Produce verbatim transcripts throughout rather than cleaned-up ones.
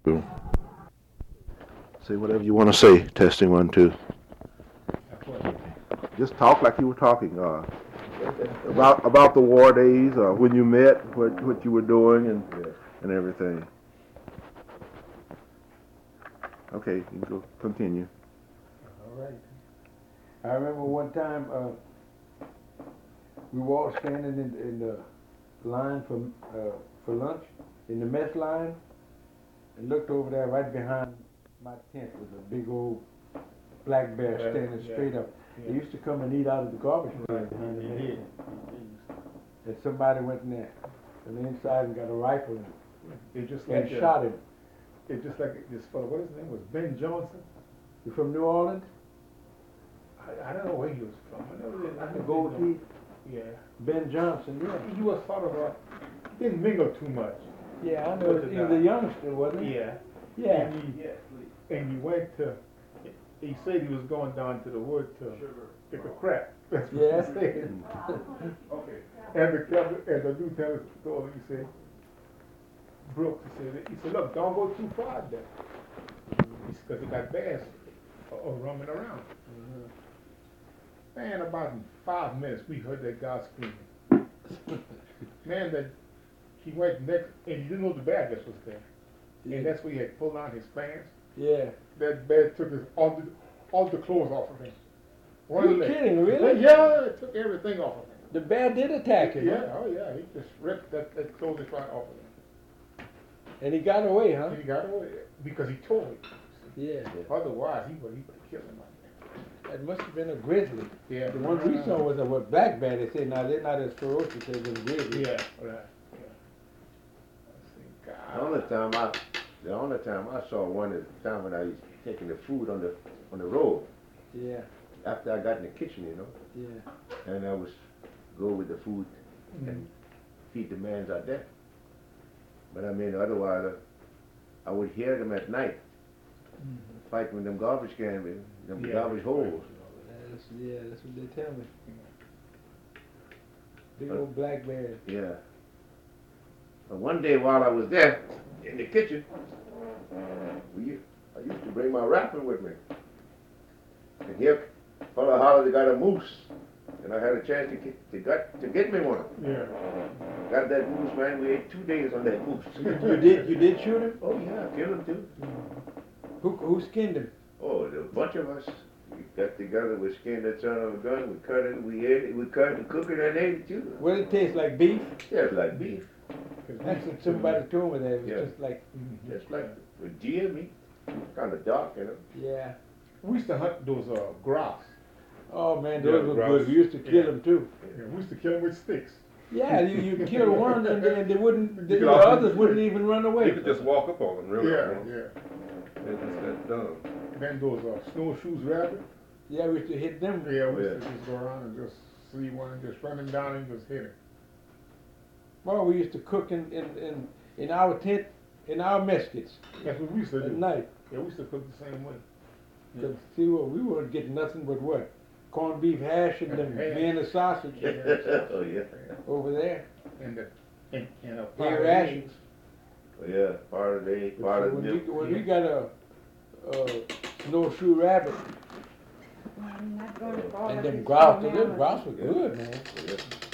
Say whatever you want to say. Testing one, two. Just talk like you were talking uh, about about the war days, uh, when you met, what what you were doing, and and everything. Okay, you can go continue. All right. I remember one time uh, we were all standing in, in the line for uh, for lunch in the mess line, and looked over there right behind my tent was a big old black bear Yeah, standing yeah, straight up. yeah. They used to come and eat out of the garbage can Right, behind the he mess did. tent. And somebody went in there on the inside and got a rifle and, It's just and like uh, shot him. It's just like this fellow. What his name was? Ben Johnson. You from New Orleans? I, I don't know where he was from. I never did. I never Gold did know. teeth? Yeah. Ben Johnson, yeah. He was sort of a. He didn't mingle too much. Yeah, I know. With the He was guy. a youngster, wasn't he? Yeah. Yeah. And he, and he went to. He said he was going down to the wood to pick a crap. That's what Yeah. he said. Okay. And the captain, and the lieutenant told him, he said, Brooks, he said, he said, look, don't go too far there. Because he got bears uh, uh, roaming around. Man, about in five minutes, we heard that guy screaming. Man, that he went next, and he didn't know the bear guess was there. And that's where he had pulled on his pants. Yeah. That bear took his, all, the, all the clothes off of him. You're kidding, really? Yeah, it took everything off of him. The bear did attack him. Yeah, Huh? oh yeah, he just ripped that, that clothing right off of him. And he got away, huh? And he got away because he told him. Yeah. Otherwise, he would, he would have killed him like that. That must have been a grizzly. Yeah. The ones we saw was a what, black bear. They say now they're not as ferocious as the grizzly. Yeah, right. Yeah. I see, The God. only time I, the only time I saw one is the time when I was taking the food on the on the road Yeah. after I got in the kitchen, you know, Yeah. and I was go with the food Mm. and feed the mans out there. But I mean, otherwise, uh, I would hear them at night fighting with them garbage cans, with them Yeah. garbage holes. That's, yeah, that's what they tell me. Big old black bear. Yeah. But one day while I was there in the kitchen, we, I used to bring my rifle with me. And here, fellow hollered they got a moose. And I had a chance to get, to get, to get me one. Yeah. Got that moose, man. We ate two days on that moose. You did you did shoot him? Oh, yeah, killed him too. Who who skinned him? Oh, a bunch of us. We got together, we skinned that son of a gun, we cut it, we ate it, we cut it and cooked it and ate it too. What did it taste like? Beef? Yeah, it's like beef. That's what somebody told me that it was Yeah. just like Just like with deer meat. Kind of dark, you know. yeah. We used to hunt those uh, grouse. Oh man, Yeah, those were grouse. good. We used to kill Yeah. them too. Yeah, we used to kill them with sticks. Yeah, you, you kill one and, they- and they wouldn't, the, You the could also- others wouldn't even run You away. could just walk up on them, really. Yeah, you know? yeah. It's just that dumb. Then those uh, snowshoes rabbit. Yeah, we used to hit them. Yeah, we used Yeah. to just go around and just see one and just run him down and just hit him. Well, we used to cook in, in, in, in our tent, in our meskits That's what we used to at do. night. Yeah, we used to cook the same way. Yeah. 'Cause see, well, we weren't getting nothing but what? Corned beef hash and them Hash. Vienna sausage Oh, yeah. over there. And the and, and a Air pot of rations. eggs. Oh, yeah, part of the egg, part So of the when we, milk. when we got a, a snowshoe rabbit I'm not gonna follow and them this grouse, them formality. grouse were good, man. Yeah.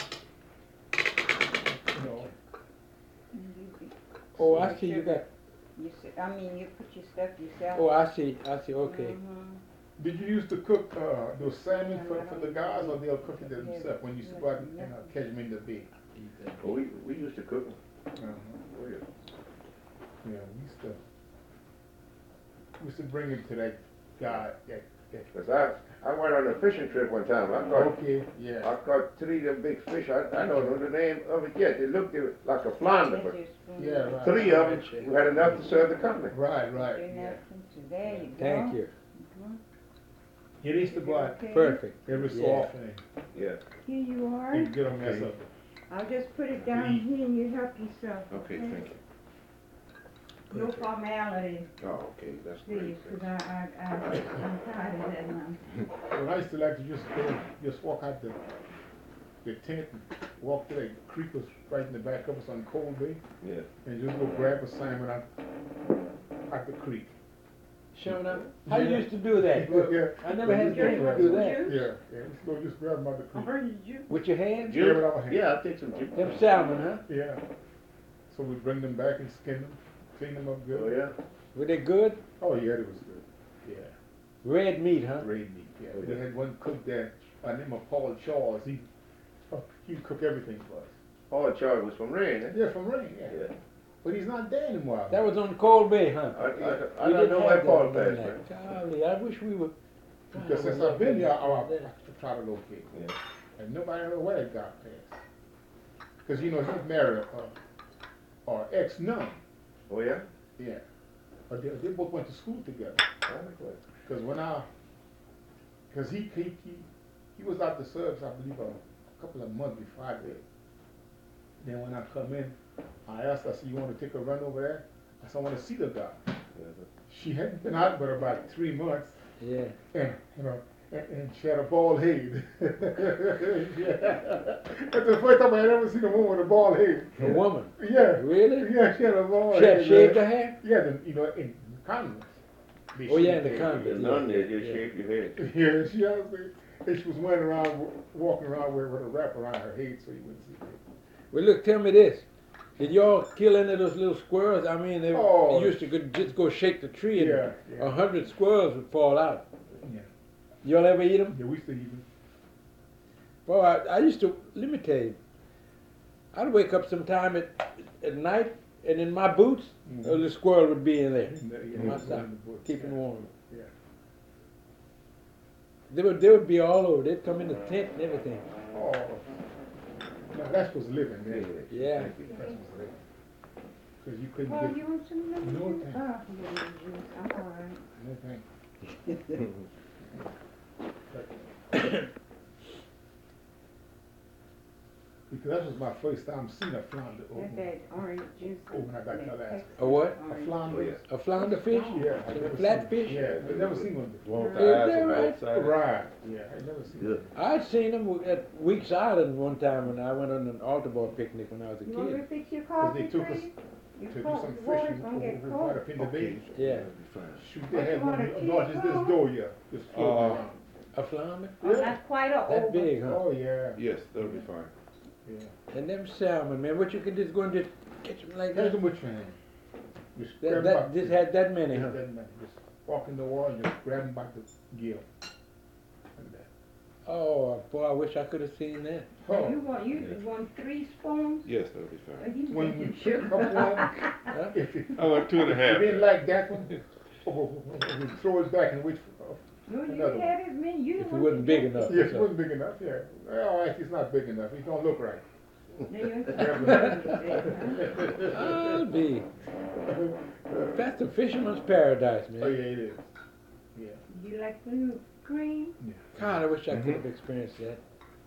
You know, You- Oh, I see you got, You, s- I mean, you put your stuff yourself. oh, I see, I see, okay. Mhm. did you used to cook uh, those salmon for, for the guys, or they'll cook it themselves when you used to go out and uh, catch them in the bay? Oh, we, we used to cook them. Uh-huh. Oh, yeah. Yeah, we used to. We used to bring him to that guy. That, that, Cause I, I went on a fishing trip one time. I caught, okay, yeah. I caught three of them big fish. I, I don't know the name of it yet. They looked like a flounder, That's but your spoon. Yeah, right. three of them, we had enough to serve the company. Right, right. Your Yeah. napkins, so there you go. Thank you, It used to go out Okay. perfect. every so Yeah. often Yeah. Here you are. and get a mess Okay. of it. I'll just put it down here and you help yourself. Okay, thank you. No formality, Oh, okay, that's please, great. because I, I, I, I'm tired of that now. Well, I used to like to just go, just walk out the, the tent and walk to that creek was right in the back of us on Cold Bay Yeah. and just go grab a salmon. I, at the creek. Sure enough. How you used to do that? Yeah, I never had a Jerry, chance want to do some that. juice? yeah, yeah, just go, just grab them out the creek. Or did you? With your hands? Yeah, with our hands. Yeah, I'll take some juice. Them salmon, huh? Yeah. So we bring them back and skin them, clean them up good. Oh, yeah? Were they good? Oh, yeah, it was good. Yeah. Red meat, huh? Red meat, yeah. Oh, We yeah. had one cook there, by the name of Paul Charles. He, oh, he'd cook everything for us. Paul Charles was from Rain, eh? Yeah, from Rain, yeah. Yeah. But he's not there anymore. That was on Cold Bay, huh? I, I, I We don't didn't know have why that Paul on passed, that. man. Golly, I wish we were. Because since I've been here, I, I, I try to locate. Yeah. And nobody ever where it got past. Because, you know, he married a, a ex-nun. Oh, yeah? Yeah. But they, they both went to school together. Oh, good. Because when I, because he, he, he, he was out the service, I believe, a couple of months before I did. Then when I come in, I asked her, I said, you want to take a run over there? I said, I want to see the guy. Yeah. She hadn't been out but about three months, Yeah. and, you know, and, and she had a bald head. Yeah. That's the first time I had ever seen a woman with a bald head. A woman. Yeah. Really? Yeah, she had a bald She head. had shaved man. her hair? Yeah, the, you know, in convents. They Oh, yeah, shave in the their convent. head. The nun there just Yeah. shaved your head. Yeah, she honestly, and she was running around, w- walking around with, with a wrap around her head so you wouldn't see it. Well, look, tell me this. Did y'all kill any of those little squirrels? I mean, they, Oh. they used to go, just go shake the tree and Yeah, a yeah. hundred squirrels would fall out. Yeah. Y'all ever eat them? Yeah, we used to eat them. Well, I, I used to, let me tell you, I'd wake up sometime at, at night and in my boots, Mhm. a little squirrel would be in there, Yeah, my yeah, sock, in the bush. keeping Yeah. warm. Yeah. They would, they would be all over. They'd come in the tent and everything. Oh, now that was living, man. Yeah. That was living. Because you couldn't Oh, get, you want some lemon No, juice? thank Oh, lemon juice, I'm all right. no thank Because that was my first time seeing a flounder That open. that orange juice. Oh, when I got to that Alaska. Texas A what? A orange. flounder? Oh, yeah. A flounder fish? Yeah. I A never flatfish? seen- Yeah, I never seen one before. One with Is the eyes that on right? both sides. Right, yeah, I never seen Good. it. I'd seen them at Weeks Island one time when I went on an altar boy picnic when I was a You want me to kid. fix your Because coffee they took for us you? You to do cold, some the water's fishing gonna get over cold. right up in the bay. Yeah. Shoot, What they you had one want, a as tea large as this spoon? door, yeah, just floating Uh, around. A flounder? Oh, that's quite a That over. big, huh? Oh, yeah, Yes, that'll be fine. yeah. And them salmon, man, what you could just go and just catch them like Catch that? them with your hand. Just That, grab that, them just by, had that many, huh? just that many. Just walk in the water and just grab them by the gill. Like that. Oh, boy, I wish I could have seen that. Oh, You want, you want three spoons? Yes, that'll be Or fine. you when think we you pick should? up one, Huh? if it, I want two and a if half. you didn't like that one, oh, we throw it back and wait for, uh, No, you Another had as many, you If it want wasn't to big get- enough. yes, it so. wasn't big enough, yeah. Well, actually, it's not big enough, it don't look right. No, you ain't Grab got it. I'll be. That's the fisherman's paradise, Oh, man. yeah, it is. Yeah. You like blue green? God, I wish I could have experienced that.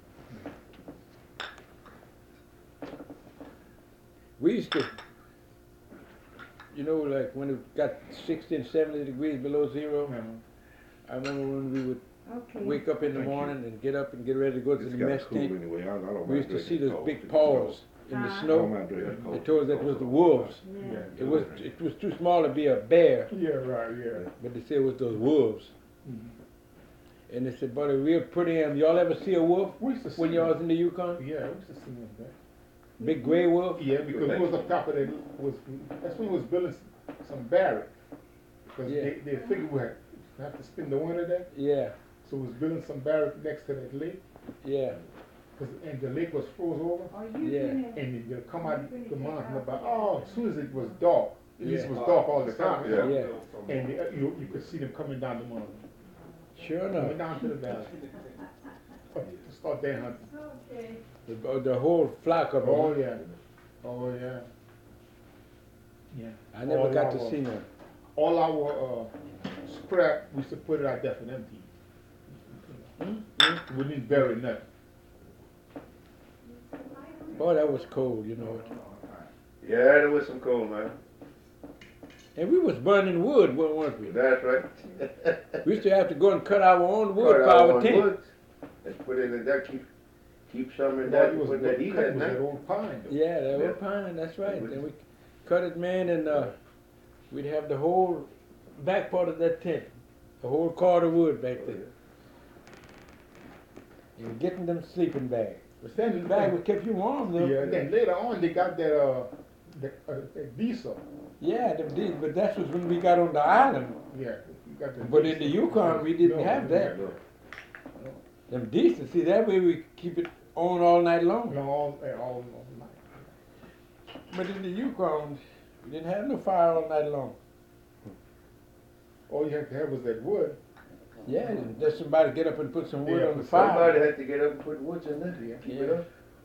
We used to, you know, like when it got sixty and seventy degrees below zero, Yeah. I remember when we would Okay. wake up in the Thank you. morning and get up and get ready to go to It's the got mess cool tent. anyway. I, I don't We mind used to see drinking those cold. big It's paws in the Huh? cold. I don't snow. mind drinking cold. They told us that was the wolves. Yeah. It was it was too small to be a bear, Yeah, right, yeah. but they said it was those wolves. Mhm. And they said, buddy, real pretty animal. Y'all ever see a wolf We used to see when y'all was them. in the Yukon? Yeah, we used to see them there. Big gray wolf? Yeah, because we was up top of that, was, that's when we was building some, some barrack. Because Yeah. they, they figured we had, have to spend the winter there, Yeah, so we was building some barrack next to that lake. yeah. 'Cause- and the lake was froze over, Are you Yeah. gonna? and they'll come out the mountain about, oh, as soon as it was dark, at least it Yeah. was dark all the time. Yeah. Yeah. And they, uh, you, you could see them coming down the mountain, Sure coming enough. down to the valley. Oh, to start their hunting. Okay. The, the whole flock of them. Oh, yeah, oh, yeah. Yeah. I never all got to our- see none. All our, uh, scrap, we used to put it out there for them to eat. Hmm? We didn't bury nothing. Boy, that was cold, you know. Yeah, there was some cold, man. And we was burning wood, wa- weren't we? That's right. We used to have to go and cut our own wood Cut for out our one tent. wood and put it in there, keep, keep some in That there, was, put that what heat cut at was that night. old pine though. Yeah, that Yeah. was pine, that's right. Wood. And we cut it, man, and uh, we'd have the whole back part of that tent, the whole cord of wood back there. And getting them sleeping bags. But The then, bag would keep you warm though. yeah, then later on, they got that, uh, the, uh, that diesel. Yeah, them did, but that was when we got on the island. Yeah, you got the But in the diesel. Yukon, we didn't No, have that. no, Them diesel, see, that way we keep it on all night long. No, all, eh, all, all night. But in the Yukon, we didn't have no fire all night long. All you had to have was that wood. Yeah, just somebody get up and put some wood Yeah, on the Somebody fire. had to get up and put woods in there. Yeah. Keep it up.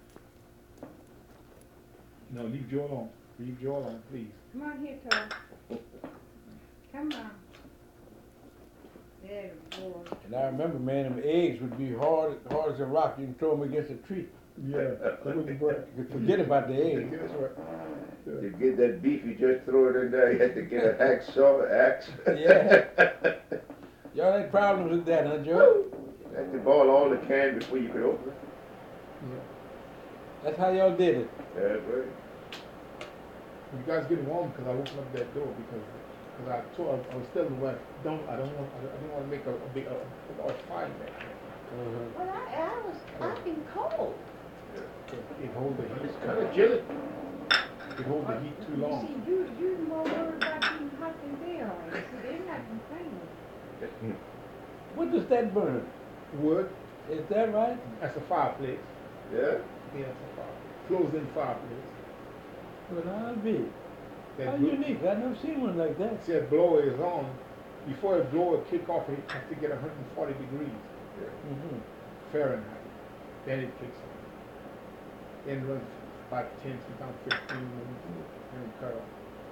No, leave Joe alone. Leave Joe alone, please. Come on here, Tom. Come on. There, boy. And I remember, man, them eggs would be hard, hard as a rock. You can throw them against a tree. Yeah, that wouldn't work. You could forget about the eggs. That's right. To get that beef, you just throw it in there. You had to get a hacksaw, axe. Yeah. Y'all had problems with that, huh, Joe? You had to boil all the can before you could open it. That's how y'all did it. That's right. You guys get warm because I opened up that door because because I told I was telling the wife, don't I don't want I didn't want to make a, a big a, a large fire back there. Well, I, I was, I've been cold. It hold the heat. It's kind of chilly. It hold the heat too You long. see, you, you're more worried about being hot than they are. You see, they're not complaining. What does that burn? Wood. Is that right? That's a fireplace. Yeah? Yeah, it's a fireplace. Closed-in fireplace. Well, I'll be. How That glo- unique. I've never seen one like that. see that blower is on. Before the blower kick off, it has to get one hundred forty degrees Mm-hmm. Fahrenheit. Then it kicks on. Then it runs about ten, sometimes fifteen minutes, and it cut off.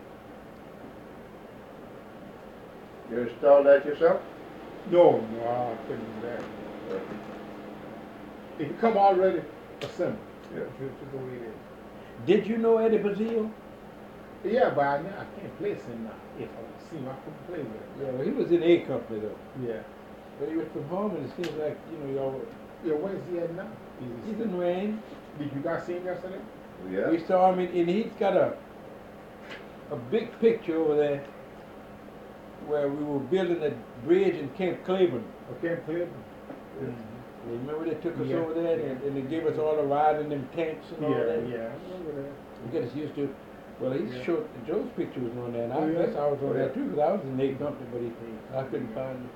You installed that yourself? No, no, I couldn't do that. It can come already assembled. Yeah. Which is the way it is. Did you know Eddie Bazile? Yeah, but I, I can't play him now. If I see him, I couldn't play with him. Yeah, well, he was in A Company though. Yeah. But he was from home, and it seems like, you know, y'all were. Yeah, where's he at now? He's in Wayne. Did you guys see him yesterday? Yeah. We saw him, and and he's got a a big picture over there where we were building a bridge in Camp Claiborne. I can't play him. You remember they took us Yeah. over there, and, and they gave us all the ride in them tanks and all Yeah, that. yeah. I remember that. We get us used to. Well, he's Yeah. short. Joe's picture was on there, and I Oh, yeah? guess I was on Oh, there yeah. too, because I was in A Company, but he, I couldn't find him.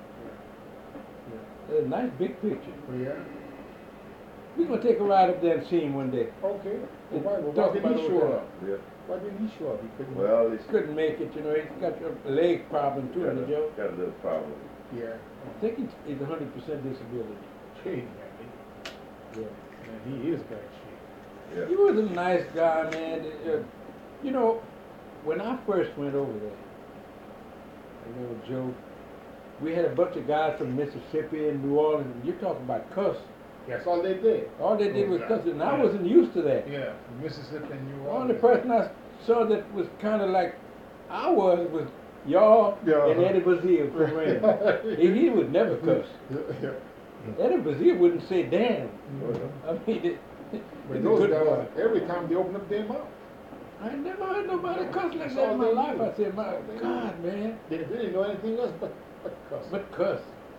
It's a nice big picture. Oh, yeah. We're gonna take a ride up there and see him one day. Okay. Well, why, well, Talk why didn't about he all show that. up? Yeah. Why didn't he show up? He couldn't. Well, he's Couldn't make it, you know. He's got a leg problem too, got hasn't he, a, Joe? got a little problem. Yeah. I think he's, he's a hundred percent disability. Hey, man. Yeah. Man, he is bad shape. Yeah. He was a nice guy, man. Uh, you know, when I first went over there, you know, Joe, we had a bunch of guys from Mississippi and New Orleans. And you're talking about cuss. That's all they did. All they did was cuss, and I Yeah. wasn't used to that. Yeah. From Mississippi and New The Orleans. only person I saw that was kind of like I was was y'all Yeah. and Eddie Bazile from Rand. he, he would never cuss. Yeah. Eddie Bazile wouldn't say damn. I mean, it, But he's a those good boy. guys, every time they open up their mouth, I never heard nobody cuss like That's that all in my they life. do. I said, my That's all they God, man. they, they didn't know anything else but, but cuss. But cuss.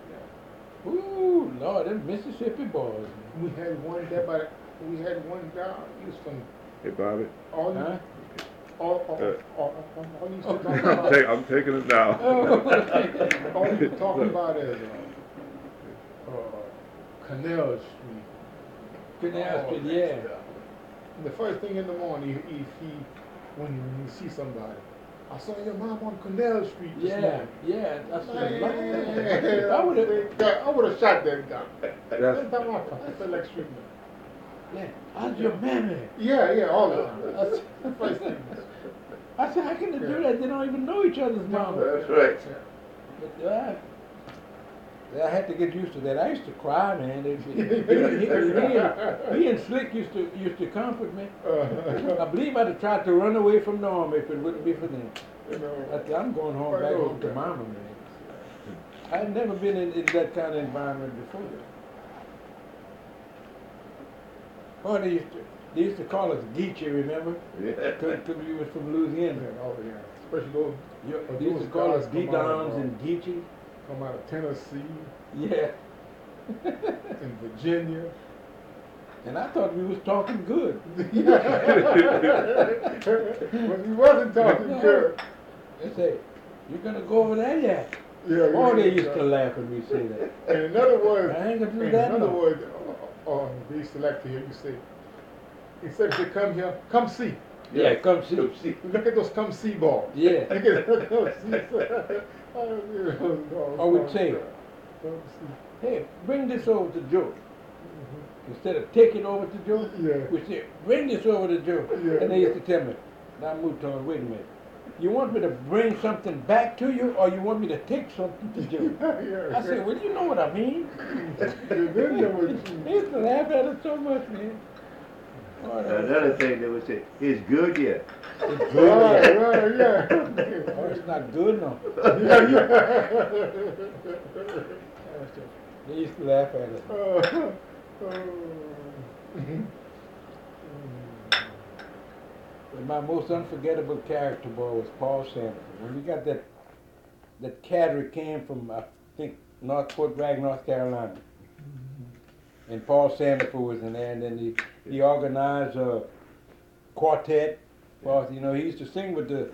Ooh, Lord, them Mississippi boys. We had one there, but we had one guy, he was from Hey, Bobby. all, Huh? all, all, Uh. all, all, all he used to talk I'm, about, take, I'm taking it now. Oh. all he was talking about is, uh, uh, Canal Street. Canal all Street, that yeah. stuff. And the first thing in the morning, if he, when you, when you see somebody, I saw your mom on Canal Street this Yeah, morning. yeah. That's what I like that. Man, I would have. I would have shot that guy. That's, Every time I I felt like shooting him. Yeah, how's your mammy? Yeah, yeah, all of them. That's- The first thing. I said, how can they do that? They don't even know each other's mama. That's right. But uh, I had to get used to that. I used to cry, man. They- He, he, he, he and, he and Slick used to used to comfort me. I believe I'd have tried to run away from Norm if it wouldn't be for them. You know, I said, I'm going home, back home to mama, man. I'd never been in, in that kind of environment before. Oh, they used to, they used to call us Geechee, remember? Yeah. Because we was from Louisiana. yeah, all the, yeah. especially those You, But they used to those call guys us come out of, Didons uh, and Geechee. come out of Tennessee Yeah. and Virginia. And I thought we was talking good. But we wasn't talking No. good. They say, you're gonna go over there yet? Yeah, Oh, yeah, they yeah. used to laugh when we say that. And in other words, I ain't gonna do in that other no. words, uh, uh, they used to like to hear you say, instead of say come here, come see. Yeah, come see. Come see. Look at those come see balls. Yeah. Look at those come see. Or we'd say, Come see. hey, bring this over to Joe. Instead of take it over to Joe, Yeah. we say, bring this over to Joe. Yeah. And they used to tell me, now move on, wait a minute. You want me to bring something back to you, or you want me to take something to Joe? Yeah. I said, well, you know what I mean. You didn't know what you- They used to laugh at us so much, man. Oh, that was- Another thing they would say, it's good yet. It's good. Right, right, yeah. Oh, it's not good no. Yeah, yeah. They used to laugh at us. Uh, uh, But my most unforgettable character, boy, was Paul Sanford. When we got that that cadre came from, I think, North Fort Bragg, North Carolina. And Paul Sanford was in there, and then he, he organized a quartet. Well, you know, he used to sing with the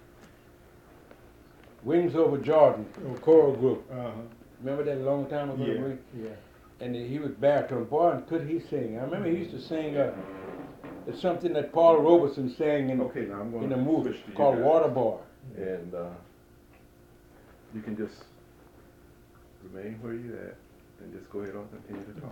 Wings Over Jordan, choral group. uh-huh. Remember that a long time ago? Yeah, Wing? yeah. And he was baritone. Boy, and could he sing. I remember he used to sing uh, it's something that Paul Robeson sang in, Okay, now I'm going in to a movie switch to you called guys. Waterboy. And uh, you can just remain where you're at and just go ahead and continue to talk.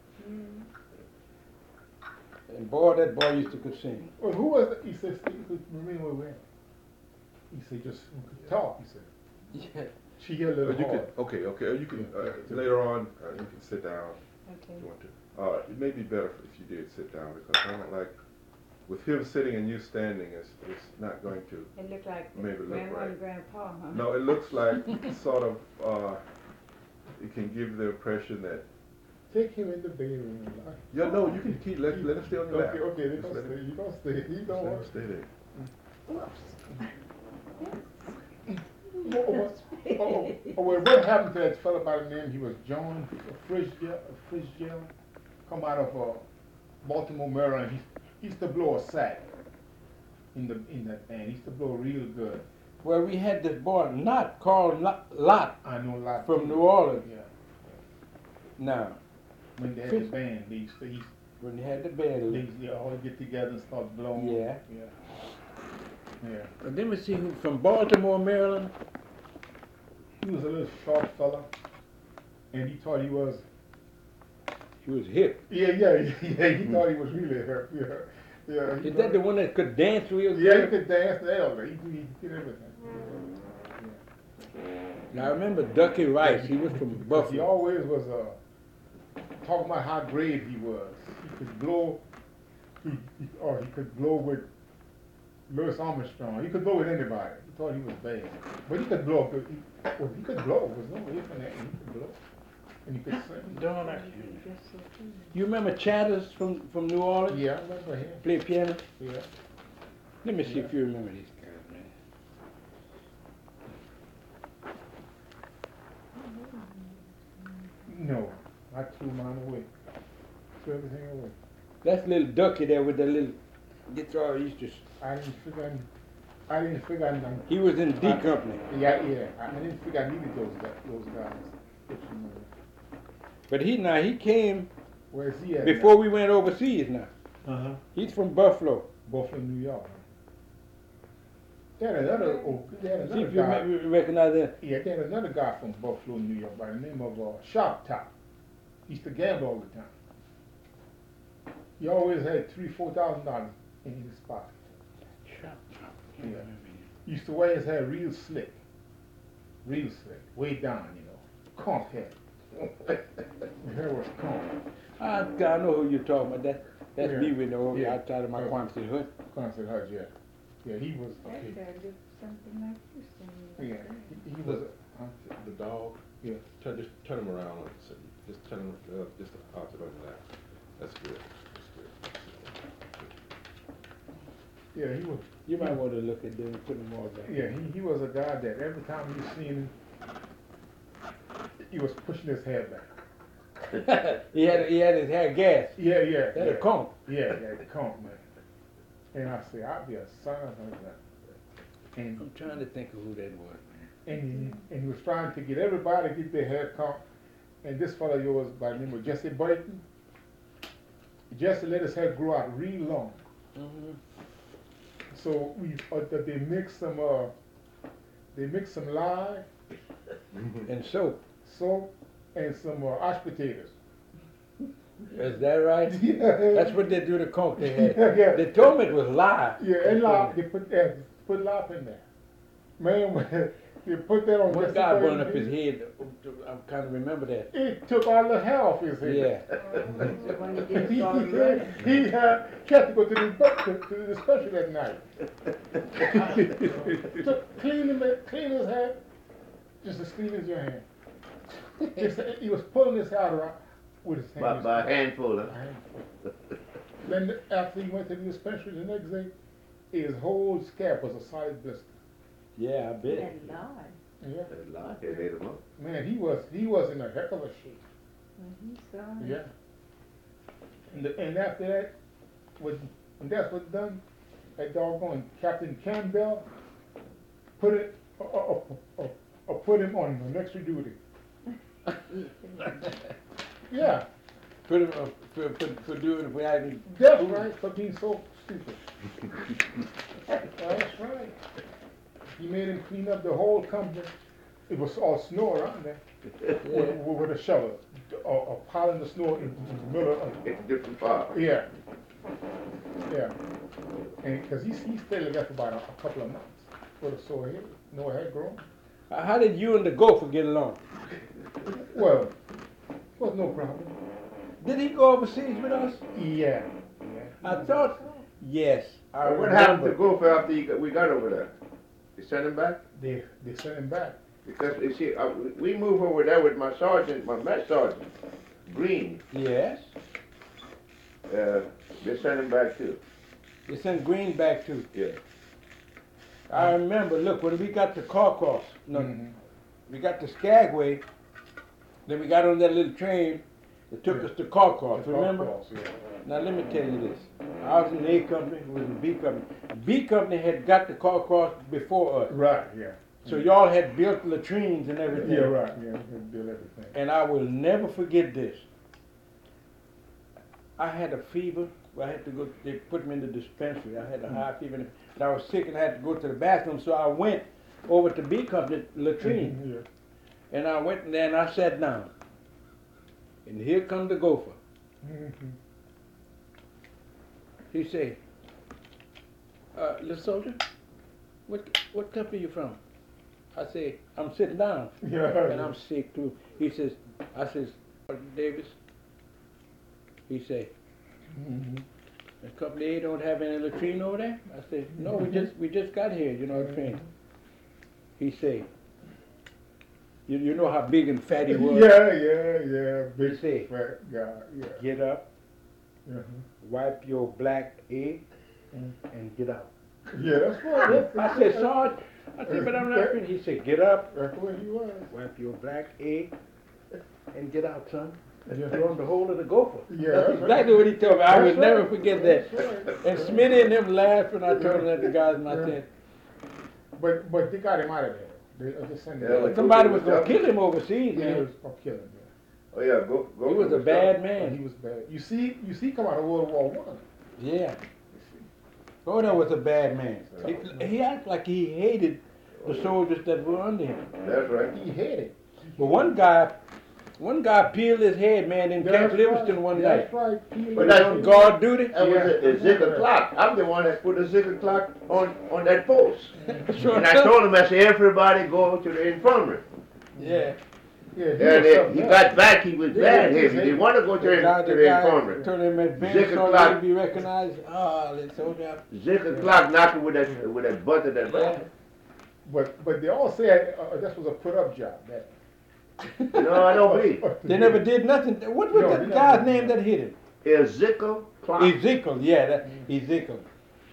And boy, that boy used to could sing. Well, who was it? He said, Steve could remain where we're at. He said, just could talk, he said. Yeah. She hear a little But you hard. can, okay, okay, or you can, uh, later on, uh, you can sit down Okay. if you want to. Uh, it may be better if you did sit down, because I don't like, with him sitting and you standing, it's, it's not going to, It looked like Maybe look grandma right. and grandpa, huh? no, it looks like sort of, uh, it can give the impression that, Take him in the bedroom. Like, yeah, no, you can keep, let, let him stay on your lap. okay, okay, they Just gonna let him- stay, you gonna stay, you just don't let him want. stay there. Oh, oh, oh, oh, well, what happened to that fella by the name, he was John Fitzgerald, Fitzgerald, come out of, uh, Baltimore, Maryland, he, he used to blow a sack in the, in that band, he used to blow real good. Well, we had this boy, not called Lot, Lot I know a lot. from New Orleans. Yeah, Now, when they had the band, they used to, he, when they had the they, band, used to all get together and start blowing. Yeah. Yeah. Yeah. and then we see who from Baltimore, Maryland. He was a little short fella, and he thought he was, He was hip. yeah, yeah, yeah, he thought he was really hurt, yeah, yeah. he Is that thought- the one that could dance real Yeah, he good? could dance the elder, he, he did everything. Now, I remember Ducky Rice. He was from But he Buffalo. always was, uh, talking about how brave he was. He could blow, he, he, or he could blow with Louis Armstrong. He could blow with anybody. He thought he was bad. But he could blow, he, well, he could blow, there's no way from that, he could blow. And he could sing. Don't I? Just so too. You remember Chatters from, from New Orleans? Yeah, I remember him, Play piano? yeah. Let me see if you remember these guys, man. No, I threw mine away. Threw everything away. That's little Ducky there with the little guitar. He used to. I didn't figure, I didn't figure, I, He was in D Company, yeah, yeah, I I didn't figure I needed those guys, those guys. but he now he came Where's he at? before we went overseas. Now Uh huh. he's from Buffalo. Buffalo, New York. They had another, oh, they had See another if you guy. re- recognize that. Yeah, they had another guy from Buffalo, New York, by the name of uh, Sharp Top. He used to gamble all the time. He always had three, four thousand dollars in his pocket. Yeah. He used to wear his hair real slick, real slick, way down, you know, conch hair. His hair was conch. I, I know who you're talking about. That that's Yeah. me with the old Yeah. outside of my Uh, Quonset hood. Quonset hut, yeah. Yeah, he was, That okay. guy looked something like you saying. Yeah, he, he was, uh, The dog, yeah. turn, just turn him around, like, so just turn him, uh, just out it on your lap. That's good, that's good. Yeah, he was. You might want to look at them and put them all back. Yeah, he, he was a guy that every time you seen him, he was pushing his hair back. he had he had his hair gas. Yeah, yeah. That yeah. a comb. Yeah, yeah, the comb, man. And I say, I'll be a son of that. And I'm trying to think of who that was, man. and he, and he was trying to get everybody to get their hair cut. And this fellow yours by the name of Jesse Burton, Jesse let his hair grow out real long. Mm-hmm. So we uh, that they mix some uh, they mix some lye, And soap. soap, and some uh, mashed potatoes. Is that right? Yeah, That's what they do to coke. They had. yeah, yeah. They told me it was lye. Yeah, and lye. They put that put lye in there. Man, when they put that on. One Jesse guy Burton's burned up his head, head. I kind of remember that. It took all the hair off his head. Yeah. When he did He, start he, running. he, had, he had to go to the, to, to the special that night. Took, clean, him, clean his hair, just as clean as your hand. Just, he was pulling his hair out with his hand. By, by a handful, huh? A handful. Then after he went to the special the next day, his whole scalp was a solid blister. Yeah, I bet. That lied. Yeah. That lie, they ate him up. Man, he was he was in a heck of a shape. When he saw it. Yeah. And, the, and after that, when, when that's what's done, that doggone Captain Campbell put it, uh, uh, uh, uh, put him on an extra duty. Yeah, Put him uh, for, for, for doing for having. that's right, for being so stupid. That's right. He made him clean up the whole company. It was all snow around there with, with a shovel, or, or piling the snow in the middle of it. It's different part. Yeah. Yeah. And because he, he stayed there for about a, a couple of months with a sore head, no hair growing. Uh, How did you and the gopher get along? Well, was no problem. Did he go overseas with us? Yeah. I thought, yes. I What happened to remember. Gopher after he got, we got over there? They sent him back? They they sent him back. Because, you see, I, we moved over there with my sergeant, my mess sergeant, Green. Yes. Uh, they sent him back too. They sent Green back too. Yeah. I remember, look, when we got to Carcross, no, Mhm. we got to Skagway, then we got on that little train that took Yeah. us to Carcross, The remember? Carcross, yeah. Now let me tell you this. I was in A company, we was in B company. B company had got to Carcross before us. Right, yeah. So y'all had built latrines and everything. Yeah, right, yeah, we did everything. And I will never forget this. I had a fever. I had to go, they put me in the dispensary. I had a high fever and I was sick and I had to go to the bathroom. So I went over to B company latrine. Mhm, yeah. And I went in there and I sat down. And here come the gopher. Mhm. He said, uh, little soldier, what what company you from? I say, I'm sitting down. Yeah. And I'm sick too. He says, I says, Davis. He say, Mhm. the company A don't have any latrine over there? I said, no, we just we just got here, you know, train. He say, you, you know how big and fat he was? Yeah, yeah, yeah. Big say, fat guy, yeah. Get up, Mhm. wipe your black egg, Mm. and get out. Yeah, that's right. That's, I said, Sarge, I said, but I'm not finished. He said, get up, That's where he was. wipe your black egg, and get out, son. And Yeah. throw him the hole of the gopher. Yeah, That's that's exactly right. what he told me. I will That's never right. forget that. That's right. And Smitty and them laughed when I told them that the guys, and I Yeah. said, But but they got him out of there. They uh, just sent him. Yeah, out. like- somebody was going to kill him overseas, Yeah, he man. was gonna kill him. Yeah. Oh yeah, go, go. He was a bad man. He was bad. You see, you see, come out of World War One. Yeah. Oh, that was a bad man. He, he acted like he hated the soldiers that were under him. That's right. He hated. But one guy, one guy peeled his head, man, in Camp Livingston one night. That's right. He But was that's- On guard duty. That was a, a Zicker clock. I'm the one that put a Zicker clock on, on that post. Sure. And I told him, I said, everybody go to the infirmary. Yeah. Yeah, he And was then something he else. got back, he was Yeah, bad he heavy. was He heavy. didn't want to go to, The the- guy, to the the guy infirmary. told him that Ben Zicker saw clock. to be recognized. Ah, let's hold up. Zicker clock knocking with that, with that butt of that Yeah. rifle. But but they all said uh, this was a put up job. That. No, I don't believe. They never did nothing. What was No, that they never guy's did name that hit him? A Zicker clock. Ezekiel, yeah, that, Ezekiel.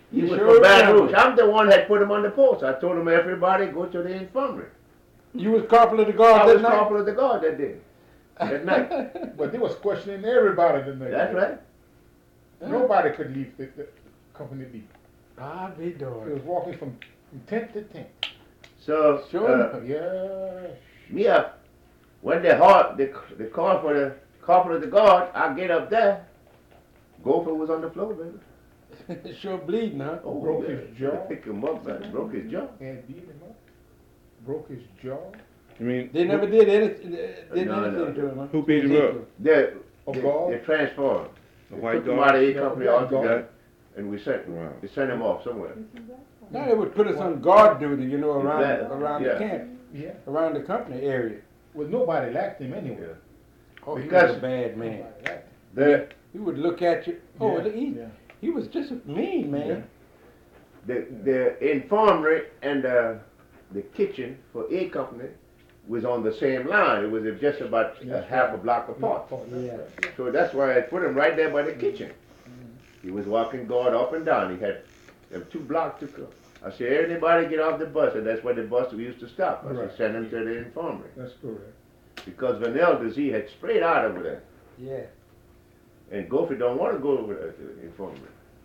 He You was sure from Baton remember. Rouge. I'm the one that put him on the post. I told him, everybody go to the infirmary. You was corporal of the guard I that was night? corporal of the guard that day, that night. But they was questioning everybody the next That's day. right. Nobody could leave the, the company B. I'll be He darned. was walking from from tent to tent. So, Sure. uh, Yeah. me up, when they halt, they, they call for the corporal of the guard, I get up there. Gopher was on the floor, baby. Sure bleeding, huh? Oh, Broke yeah. his jaw. They picked him up, man. Broke his jaw. And beat him up. Broke his jaw. You mean, They never did anything, did No, anything no. to him, huh? who beat him up? They, A they, guard? they transformed. A They white took him guard? out of A Yeah, company black altogether, guard. and we sent Wow. they sent him off somewhere. Now they would put us on guard duty, you know, around, Exactly. around Yeah. the camp, Yeah. around the company area. Well, nobody liked him anyway. Oh, he Because- was a bad man. Nobody liked him. The, He would look at you, oh, Yeah, he, yeah. he was just a mean man. the, the infirmary and uh, the kitchen for A company was on the same line. It was just about a That's half right. a block apart. Yeah. So that's why I put him right there by the kitchen. He was walking guard up and down. He had them two blocks to go. I said, anybody get off the bus, and that's where the bus we used to stop. I said, Right. send him to the infirmary. That's correct. Because Vanell disease had sprayed out over there. Yeah. And Gopher don't want to go over there to the infirmary.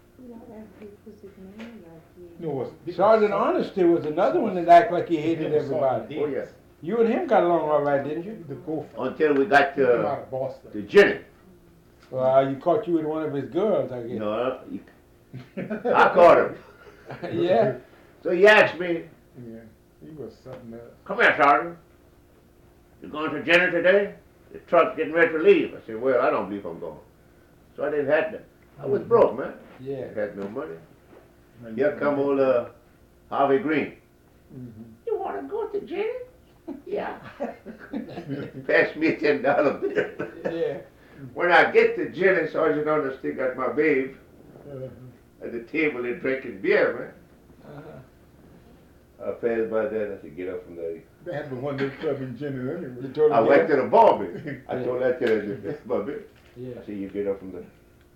No, it was Sergeant Honesty was another one that acted like he hated everybody. Oh, yeah. You and him got along all right, didn't you? The gopher. Until we got He came to, out of Boston. to Jenny. Well, you caught you with one of his girls, I guess. No, he, I caught him. Yeah. So he asked me, Yeah, he was something else. come here, Sergeant. You going to Jenny today? The truck's getting ready to leave. I said, well, I don't believe I'm going. So I didn't have to. I was broke, man. Yeah. I had no money. Here come old uh, Harvey Green. Mhm. You want to go to Jenny? Yeah. Pass me a ten dollar bill. Yeah. When I get to Jenny, Sergeant Honesty got my babe Uh-huh. at the table and drinking beer, man. Uh-huh. I passed by that. I said, get up from there. They had the one day club in Jenny You anyway. told I him went yeah? to the bar, man. I told that kid, I said, that's my babe. Yeah. I said, you get up from there.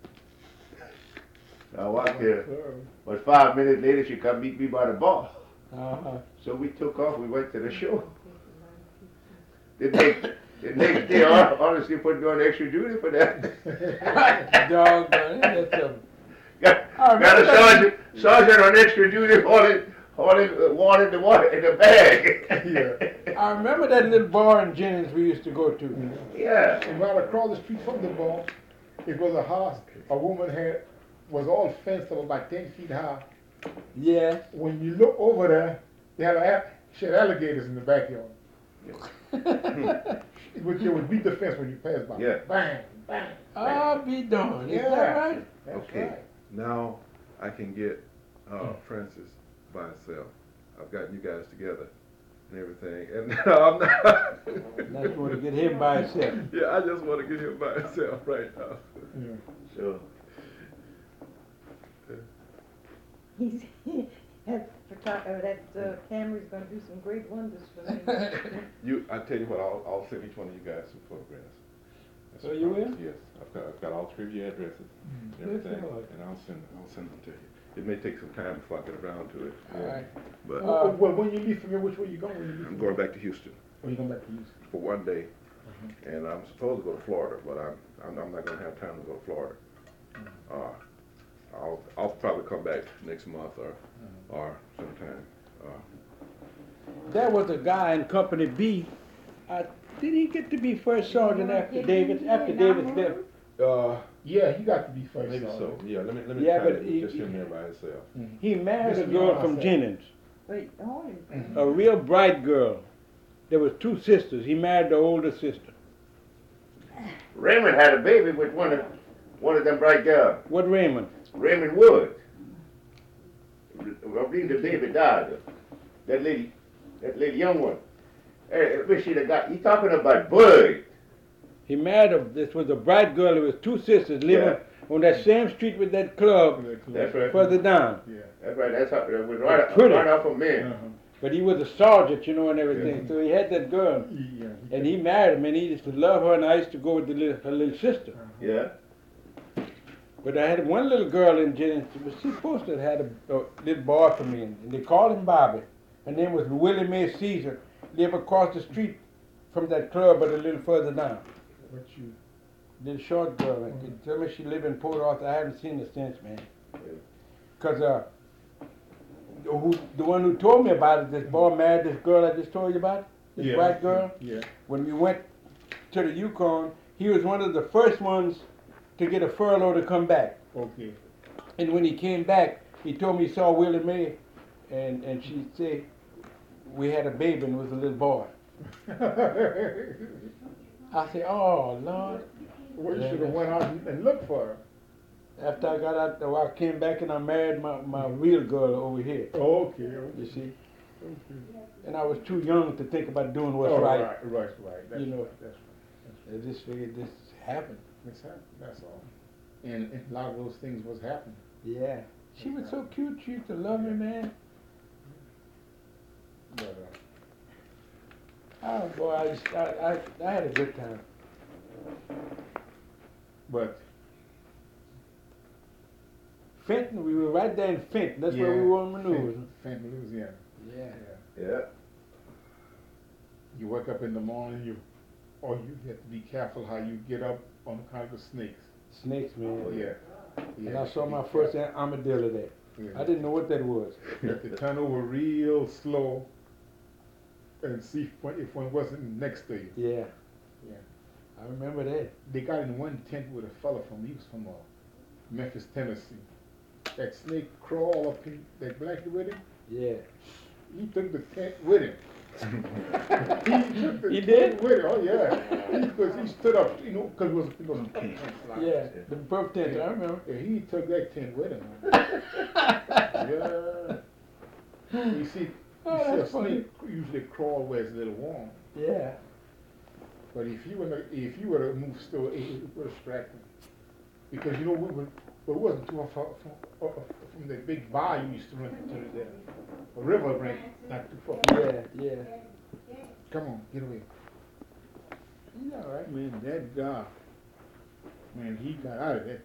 I walked there. But five minutes later, she come meet me by the bar. Uh-huh. So we took off. We went to the show. The next, the next day, hon- honestly, put me on extra duty for that. Doggone it, that's a... got, I got a remember that. sergeant, sergeant on extra duty holding, holding uh, water in the water in the bag. Yeah. I remember that little bar in Jennings we used to go to. Yeah. And right across the street from the bar, it was a house a woman had, was all fenced up about ten feet high. Yeah. When you look over there, they had, a, she had alligators in the backyard. It would, they would beat the fence when you pass by. Yeah. Bang, bang. I'll be darned. Is Yeah. that right? That's Okay. right. Now I can get uh, Francis by himself. I've gotten you guys together and everything, and I'm not. That's want to get him by himself. Yeah, I just want to get him by himself right now. Yeah. So, He's, that, photo- uh, that uh, camera's gonna do some great wonders for me. You, I tell you what, I'll, I'll send each one of you guys some photographs. That's So what you I'll- will? Yes, I've got, I've got all three of your addresses, Good everything, for you. and I'll send, I'll send them to you. It may take some time before I get around to it. All right. But Uh, well, well, when you leave from here, which way you going? When you leave I'm from going here? back to Houston When you come back to Houston? for one day, and I'm supposed to go to Florida, but I'm, I'm, I'm not gonna have time to go to Florida. Uh, I'll, I'll probably come back next month or, or sometime. Uh, There was a guy in Company B. Uh, did he get to be first sergeant after David? After David left? uh, Yeah, he got to be first. maybe so, sergeant. yeah, let me, let me Yeah, try but to he- just him there by himself. He married a Just girl be from honest. Jennings, Wait, oh, a real bright girl. There was two sisters. He married the older sister. Raymond had a baby with one of, one of them bright girls, What Raymond? Raymond Wood. I believe the baby died. That lady, that lady, young one. Hey, I wish she'd have got, you talking about Bud. He married a, this was a bright girl. There was two sisters living on that same street with that club That's right. further down. Yeah. That's right, that's how, it was right, Pretty. right off of me. Uh-huh. But he was a sergeant, you know, and everything. So he had that girl. Yeah. And he married him, and he used to love her, and I used to go with the little, her little sister. Yeah. But I had one little girl in Jennings, but she supposed to have had a, a little boy for me, and they called him Bobby. Her name was Willie Mae Caesar. Lived across the street from that club, but a little further down. But you, Little short girl. And Mhm. they tell me she lived in Port Arthur. I haven't seen her since, man. Cause uh, who, the one who told me about it, this boy married this girl I just told you about, this yeah, white girl. Yeah. When we went to the Yukon, he was one of the first ones to get a furlough to come back. Okay. And when he came back, he told me he saw Willie Mae, and, and she said we had a baby and it was a little boy. I said, oh, Lord. Well, you Yeah, should have that's- went out and and looked for her. After I got out, well, I came back and I married my, my real girl over here, Oh, okay, okay. you see. Okay. And I was too young to think about doing what's Oh, right. Right, right, right. That's You know. right, that's right. I just figured this happened. That's happened, that's all. And, and a lot of those things was happening. Yeah. She was so cute. She used to love me, man. But, uh, Oh, boy, I, just, I, I, I had a good time. but, Fenton, we were right there in Fenton. That's where we Yeah. were on maneuvers. Fenton, Fenton, Louisiana. Yeah. Yeah. Yeah. You wake up in the morning, you, or you have to be careful how you get up on account of the snakes. Snakes, man. Oh, yeah. And Yeah, I saw be my careful. first armadillo there. Yeah. I didn't know what that was. You have to turn over real slow and see if one, if one wasn't next to you. Yeah. Yeah. I remember that. They got in one tent with a fella from, he was from uh, Memphis, Tennessee. That snake crawled up in that blanket with him. Yeah. He took the tent with him. he took the He tent did? with him. Oh yeah. Because he, stood up, you know, because it was it was a tent. Yeah. The purple tent, I remember. Yeah, he took that tent with him. Yeah. You see, you Oh, see a that's funny. snake usually crawl where it's a little warm. Yeah. But if you were to, if you were to move slow, it, it would distract them. Because you know we were, but it wasn't too far from, uh, from the big bayou you used to run to the, the river ran not too far. Yeah, yeah. Come on, get away. He's all right, man. That guy, man, he got out of that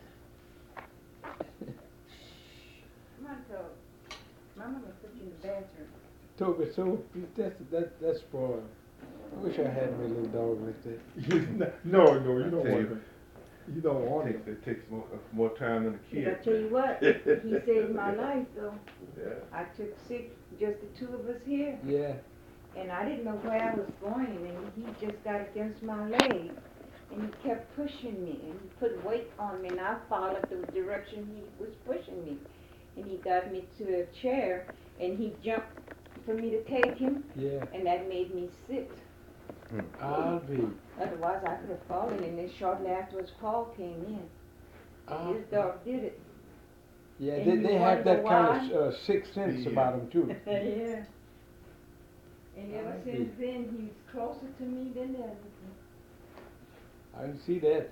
tent. Come on, Toad. Mama gonna put you in the bathroom. Toby, so that's that that's spoiled. I wish I had me a little dog like that. no, no, you don't tell want you. him. You don't want It him. takes, it takes more, more time than a But I kid. tell you what, he saved my life though. Yeah. I took sick, just the two of us here, Yeah. and I didn't know where I was going, and he just got against my leg, and he kept pushing me, and he put weight on me, and I followed the direction he was pushing me. And he got me to a chair, and he jumped for me to take him, Yeah. and that made me sit. I'll be. Otherwise, I could have fallen, and then shortly afterwards, Paul came in. I'll His dog did it. Yeah, And they, you they have wonder that kind of uh, sixth sense Yeah. about them too. Yeah. And ever I since then, he's closer to me than ever. I can see that.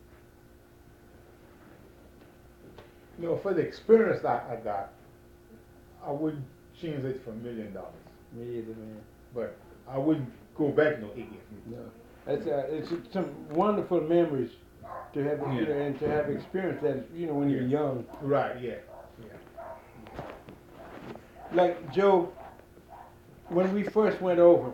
You know, for the experience I, I got, I wouldn't change it for a million dollars. Me either, man. But I wouldn't go back no again. No. It's, uh, it's some wonderful memories to have, you know, Yeah. and to have experienced that, you know, when you're Yeah. young. Right, yeah. Yeah. Like, Joe, when we first went over,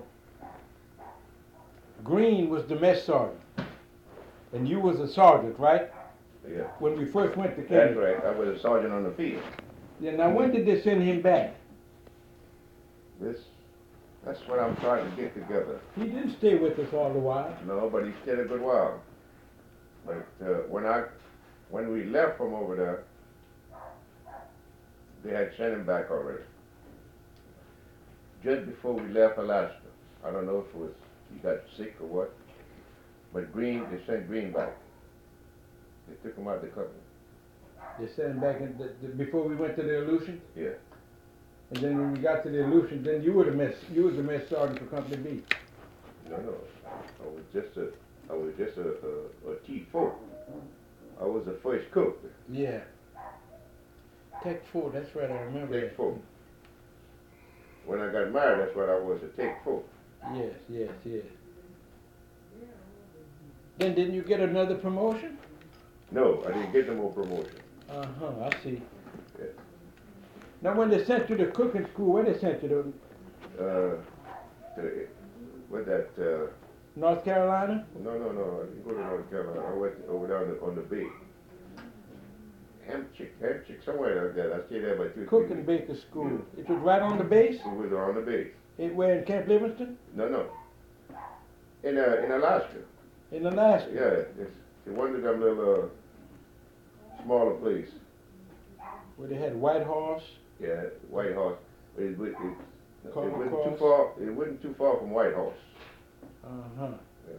Green was the mess sergeant. And you was a sergeant, right? Yeah. When we first went to That's Kennedy. right. I was a sergeant on the field. Yeah, now when did they send him back? This, that's what I'm trying to get together. He didn't stay with us all the while. No, but he stayed a good while. But uh, when I, when we left from over there, they had sent him back already. Just before we left Alaska, I don't know if it was he got sick or what, but Green, they sent Green back. They took him out of the company. They sent him back in the, the, before we went to the Aleutian. Yeah. And then when we got to the Aleutian, then you were the mess, you was the mess sergeant for Company B. No, no. I was just a, I was just a, a, a T four. I was the first cook. Yeah. Tech four, that's right, I remember Take that. four. When I got married, that's what I was, a take four. Yes, yes, yes. Then didn't you get another promotion? No, I didn't get no more promotion. Uh-huh, I see. Yeah. Now, when they sent you to cooking school, where they sent you to? Uh, to, what that, uh, North Carolina? no, no, no, I didn't go to North Carolina. I went over down the, on the bay. Hamchick, Hamchick, somewhere like that. I stayed there by two, Cook three and weeks. Baker School. It was right on the base? It was on the base. It, where in Camp Livingston? No, no. In, uh, in Alaska. In Alaska? Yeah, it's, it's one of them little, uh, smaller place. Where they had White Horse? Yeah, White Horse. It, it, it, it Carmel wasn't too Cross. far, it wasn't too far from White Horse. Uh-huh. Yeah.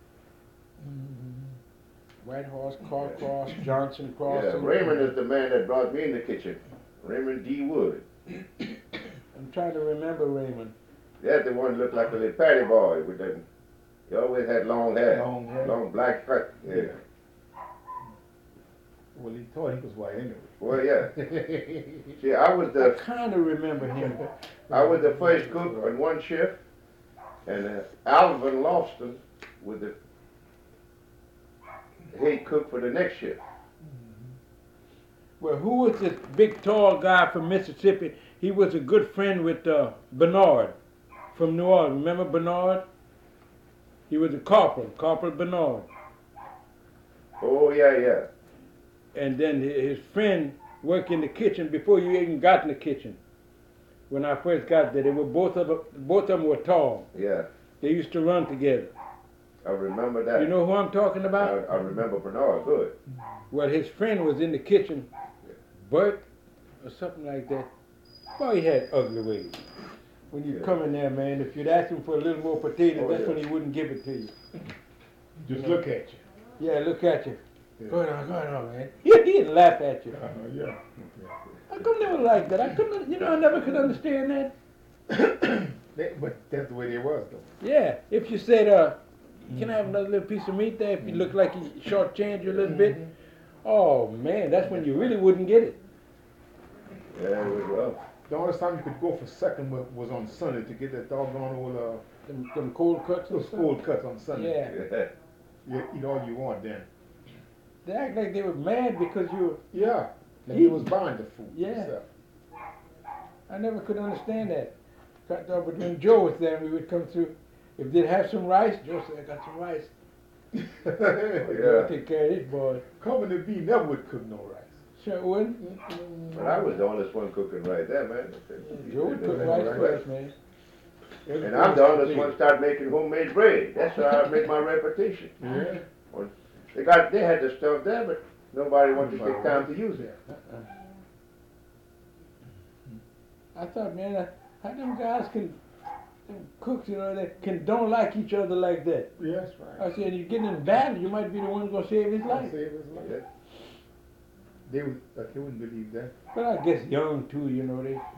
White Horse, Car Cross, Johnson Cross. Yeah, Raymond is the man that brought me in the kitchen. Raymond D. Wood. I'm trying to remember Raymond. That's the one that looked like a little patty boy with that. He always had long hair. Long hair. Long black cut. Yeah. Well, he thought he was white anyway. Well, yeah. See, I was I the kind of remember him. I was the first cook on one shift, and uh, Alvin Lofton was the head cook for the next shift. Well, who was this big tall guy from Mississippi? He was a good friend with uh, Bernard from New Orleans. Remember Bernard? He was a corporal, Corporal Bernard. Oh yeah, yeah. And then hi- his friend worked in the kitchen before you even got in the kitchen. When I first got there, they were both of them, both of them were tall. Yeah, They used to run together. I remember that. You know who I'm talking I, about? I remember Bernard good. Well, his friend was in the kitchen, Bert or something like that. Boy, he had ugly ways. When you Yeah. come in there, man, if you'd ask him for a little more potato, Oh, that's yeah. when he wouldn't give it to you. Just look at you. Yeah, look at you. Yeah. Go on, go on, man. He'd laugh at you. Uh, yeah. I could never like that. I couldn't, you know, I never could understand that. They, but that's the way they was though. Yeah, if you said, uh, can I have another little piece of meat there? If you look like you shortchanged you a little bit, oh man, that's when you really wouldn't get it. Yeah, it was rough. The only time you could go for second was, was on Sunday to get that doggone old uh, Them, them cold cuts and those stuff. cold cuts on Sunday. Yeah, Yeah. You eat all you want then. they act like they were mad because you. Yeah. Like Eat. it was buying the food. Yeah. itself. I never could understand that. Cut off, But when Joe was there, we would come through. If they'd have some rice, Joe said, "I got some rice." Yeah. Joe take care of this boy. Company B never would cook no rice. Sure wouldn't. But I was the honest one cooking right there, man. Joe would cook rice for us, man. And I'm the honest one start making homemade bread. That's how I make my reputation. Yeah. They got they had the stuff there, but nobody wanted to take time to use it. I thought, man, uh, how them guys can, them cooks, you know, they can don't like each other like that. Yes, right. I said, you get in battle, you might be the one gonna save his life. Save his life. Yeah. They would, uh, they wouldn't believe that. But I guess young too, you know, they.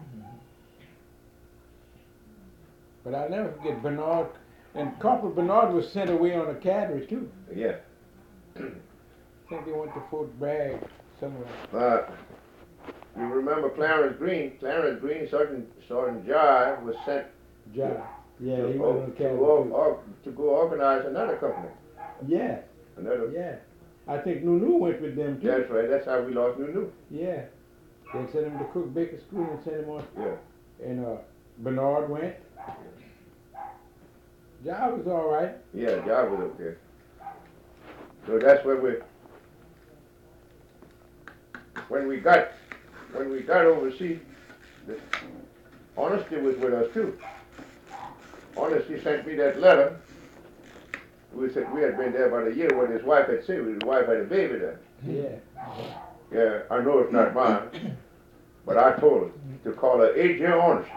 But I'll never forget Bernard, and Corporal Bernard was sent away on a cadre too. Yeah. I think they went to Fort Bragg somewhere. But you remember Clarence Green? Clarence Green, Sergeant Sergeant Jai was sent John. Yeah, to, he or- was on the to, cadre or- too. or- to go organize another company. Yeah, Another. yeah. I think Nunu went with them too. That's right. That's how we lost Nunu. Yeah. They sent him to Cook Baker School and sent him on. Yeah. And uh, Bernard went. John was all right. Yeah, Jai was okay. So that's when we when we got when we got overseas. The, Honesty was with us too. Honesty sent me that letter. We said we had been there about a year when his wife had said his wife had a baby there. Yeah. Yeah, I know it's not mine, but I told her to call her A J Honesty.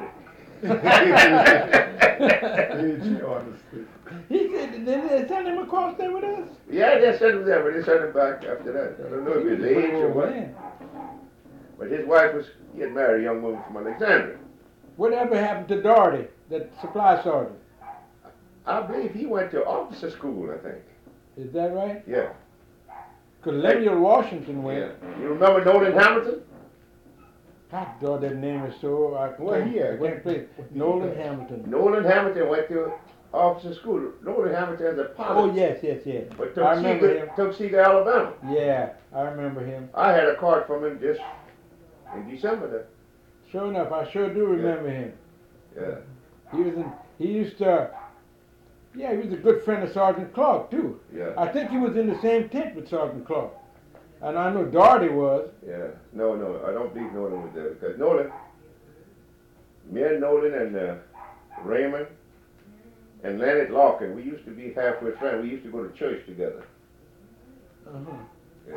Age honesty. He said, did they send him across there with us? Yeah, they sent him there, but they sent him back after that. I don't know if it's age or what. Man. But his wife was, he had married a young woman from Alexandria. Whatever happened to Doherty, that supply sergeant? I believe he went to officer school, I think. Is that right? Yeah. Because Lemuel Washington Yeah. went. You remember Nolan Hamilton? God, dog, that name is so. I Well, can't- yeah, I what- can't play. what did he Nolan do? Hamilton. Nolan Hamilton went to officer school. Nolan Hamilton as a pilot. Oh, yes, yes, yes. But I remember him. Tuskegee, Tuskegee, Alabama. Yeah, I remember him. I had a card from him just in December there. Sure enough, I sure do remember him. Yeah. He was in, he used to, yeah, he was a good friend of Sergeant Clark, too. Yeah. I think he was in the same tent with Sergeant Clark. And I know Doherty was. Yeah. No, no, I don't believe Nolan was there because Nolan, me and Nolan and uh, Raymond and Leonard Larkin, we used to be halfway friends. We used to go to church together. Uh-huh. Yeah.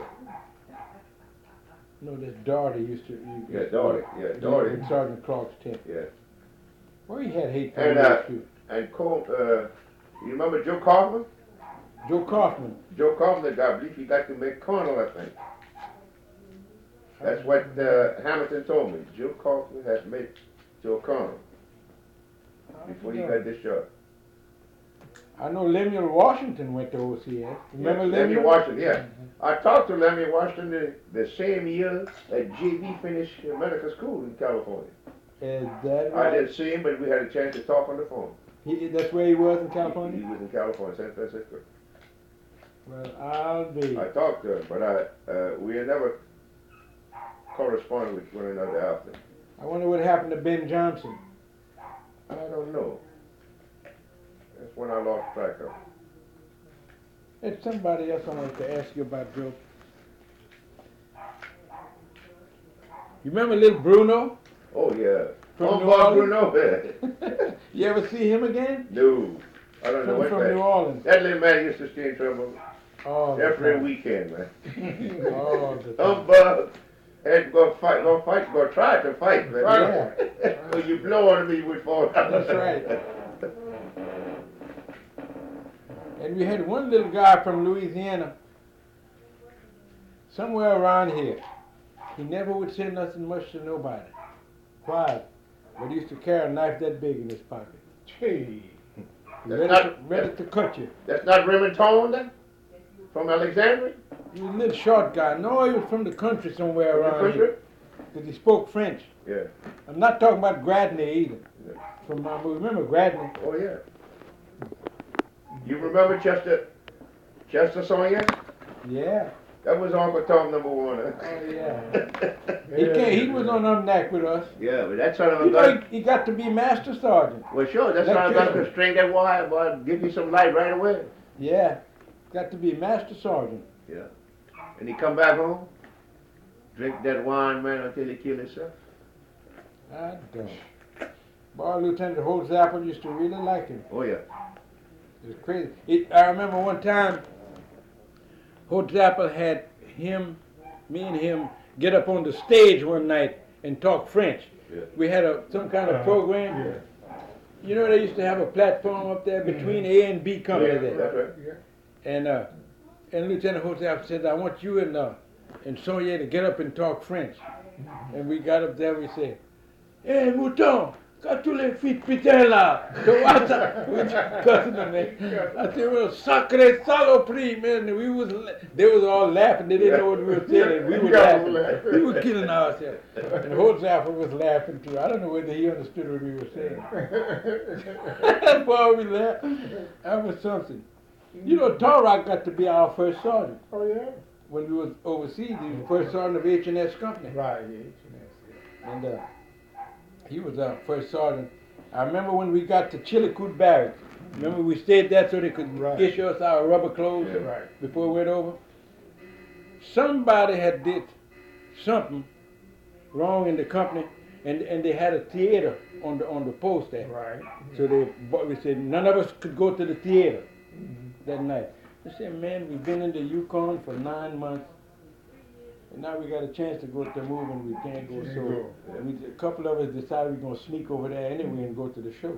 No, that Doherty used to. Used Yeah, to- Doherty. Yeah, Doherty. In Sergeant Clark's tent. Yeah. Well, he had hate for And, me, uh, too. And Cole, uh, you remember Joe Kaufman? Joe Kaufman. Joe Kaufman, I believe he got to make colonel, I think. That's what uh, Hamilton told me. Joe Kaufman had made Joe colonel before he got this job. I know Lemuel Washington went to O C S. Remember Yeah, Lemuel? Lemuel Washington, yeah. I talked to Lemuel Washington the, the same year that J B finished medical school in California. Is that I right? didn't see him, but we had a chance to talk on the phone. He, that's where he was in He, California? he was in California, San Francisco. Well, I'll be. I talked to him, but I uh, we had never corresponded with one another after. I wonder what happened to Ben Johnson. I don't know. That's when I lost track of him. There's somebody else I wanted to ask you about, Joe. You remember little Bruno? Oh, yeah. From Oh, New Bob Orleans? Bruno. You ever see him again? No. I don't know From, what from that. New Orleans. That little man used to stay in trouble Oh, every the weekend, man. time. Oh, the time. Humbug. Had to go fight, go fight, go try to fight, man. Yeah. When you blow on him, he would fall down. That's right. And we had one little guy from Louisiana, somewhere around here. He never would say nothing much to nobody. Quiet. But he used to carry a knife that big in his pocket. Gee. That's Ready, not- to, ready to cut you. That's not Raymond Tone, then? From Alexandria? He was a little short guy. No, he was from the country somewhere From the around country? here. Because he spoke French. Yeah. I'm not talking about Gradney either. Yeah. From my movie. Remember Gradney? Oh, yeah. You remember Chester, Chester Sonia? Yeah. That was Uncle Tom number one. Huh? Oh, yeah. He, came, he was on Umnac with us. Yeah, but that son of You a know, gun. he, he got to be master sergeant. Well, sure, that son of a gun could string that wire, boy, give you some light right away. Yeah. Got to be master sergeant. Yeah. And he come back home, drink that wine, man, until he kill himself. I don't. Boy, Lieutenant Holtzapfel used to really like him. Oh, yeah. It was crazy. It, I remember one time, Holtzapfel had him, me and him, get up on the stage one night and talk French. Yeah. We had a some kind of program. Yeah. You know, they used to have a platform up there between A and B company Yeah, there. that's right. Yeah. And uh, and Lieutenant Holtzapfel said, I want you and uh, and Sonia to get up and talk French. And we got up there, we said, Hey, Mouton, quand tu les filles putain là? So what's up? We just cussing them, man. I said, well, sacré saloperie, man. And we was, la- they was all laughing. They didn't know what we were saying. And we were Yeah, laughing. we were laughing. We were killing ourselves. And Holtzapfel was laughing too. I don't know whether he understood what we were saying. Boy, we laughed. That was something. You know, Torrock got to be our first sergeant. Oh, yeah? When we was overseas, he was the first sergeant of H and S Company. Right, yeah, H and S, yeah. And uh, he was our first sergeant. I remember when we got to Chillicoot Barracks. Remember we stayed there so they could Right. issue us our rubber clothes Yeah. Right. before we went over? Somebody had did something wrong in the company, and, and they had a theater on the on the post there. Right. So they, but we said none of us could go to the theater Mhm. that night. They said, man, we've been in the Yukon for nine months, and now we got a chance to go to the move and we can't go. Can't So go. we, a couple of us decided we're gonna sneak over there anyway and go to the show.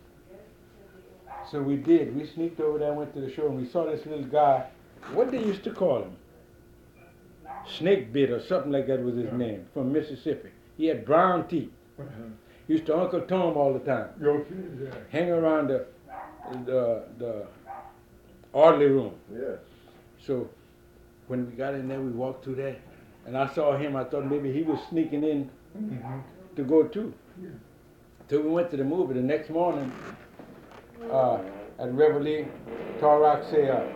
So we did. We sneaked over there, went to the show, and we saw this little guy. What they used to call him? Snake Bit or something like that was his name, from Mississippi. He had brown teeth. Uh-huh. He used to Uncle Tom all the time. Your kid, yeah. Hang around the the the orderly room. Yeah. So when we got in there, we walked through there, and I saw him. I thought maybe he was sneaking in Mhm. to go too. Yeah. So we went to the movie. The next morning, uh, at Reveille, Tarak say, uh,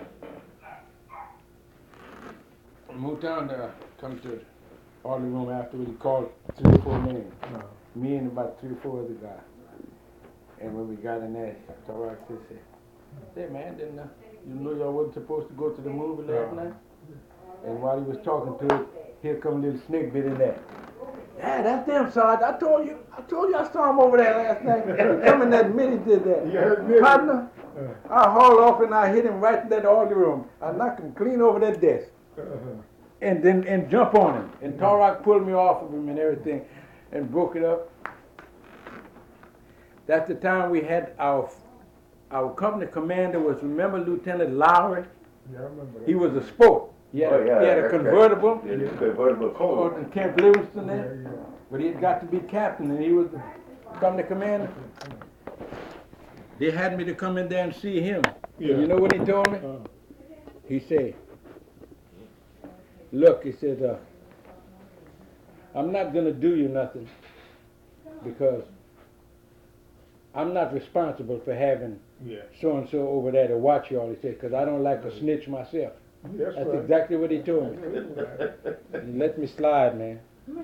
Mouton uh, come to the orderly room afterward. He called three or four names, Uh, me and about three or four other guys. And when we got in there, Tarak said, "Say, man, didn't uh, you know y'all wasn't supposed to go to the movie last No. night?" And while he was talking to it, here come a little snake bit in there. Yeah, that's them, Sarge. I told you, I told you I saw him over there last night. He come in that minute he did that. You heard me? Partner, uh, I hauled off and I hit him right in that orderly room. I knocked him clean over that desk. uh, And then and jump on him. And Tarak pulled me off of him and everything and broke it up. That's the time we had our our company commander was, remember Lieutenant Lowry? yeah, I remember that. He was a sport. He had, Oh, a, yeah, he had a okay. convertible. Yeah, this convertible Over cold. in Camp Livingston Yeah, there. yeah. But he had got to be captain and he was the company commander. They had me to come in there and see him. Yeah. And you know what he told me? Uh, He said, look, he said, uh, I'm not going to do you nothing because I'm not responsible for having yeah. so-and-so over there to watch you all, he said, because I don't like to snitch myself. That's That's right. exactly what he told me. He let me slide, man.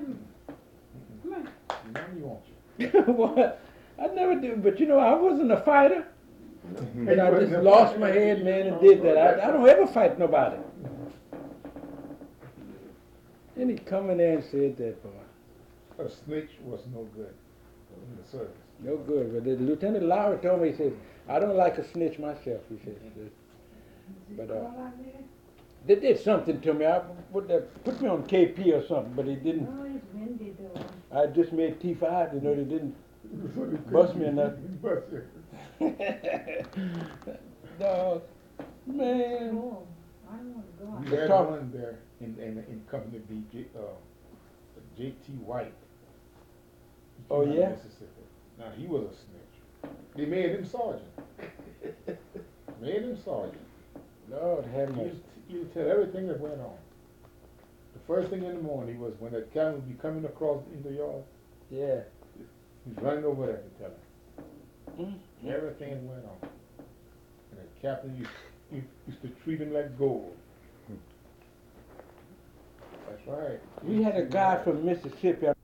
Now you want you. What? I never did, but you know, I wasn't a fighter. And I just lost my head, man, and did that. I, I don't ever fight nobody. Then he come in there and said that, boy. A snitch was no good in the service. No good. But the Lieutenant Lowry told me, he said, I don't like a snitch myself, he said. But uh, they did something to me. I put, that, put me on K P or something, but they didn't. Oh, it's windy though. I just made T five, you know, they didn't bust me or nothing. Bust you. Dog, man. Oh, I don't want to go out. We The had top- one there in, in, in Company B, J, uh, J T White. He Oh, came out of yeah? Mississippi. Now, he was a snitch. They made him sergeant. Made him sergeant. Lord have You, mercy. you tell everything that went on. The first thing in the morning was when that camel would be coming across in the yard, Yeah. he's running over there to tell him Mm. everything that went on. And the captain used, used, used to treat him like gold. That's right. We had a guy from Mississippi.